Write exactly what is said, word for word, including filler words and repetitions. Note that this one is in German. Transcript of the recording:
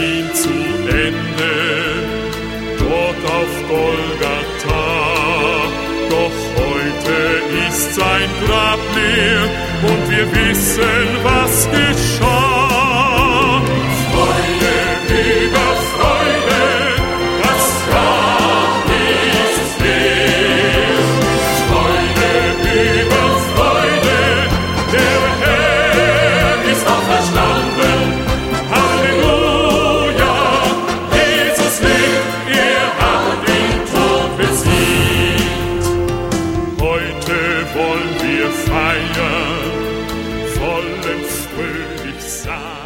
ihn zu Ende, dort auf Golgatha. Doch heute ist sein Grab leer und wir wissen, was geschah. Freude über Freude, das Grab ist leer. Freude über Freude, der Herr ist auferstanden. Halleluja, Jesus lebt, er hat den Tod besiegt. Heute wollen wir feiern, vollends fröhlich sein.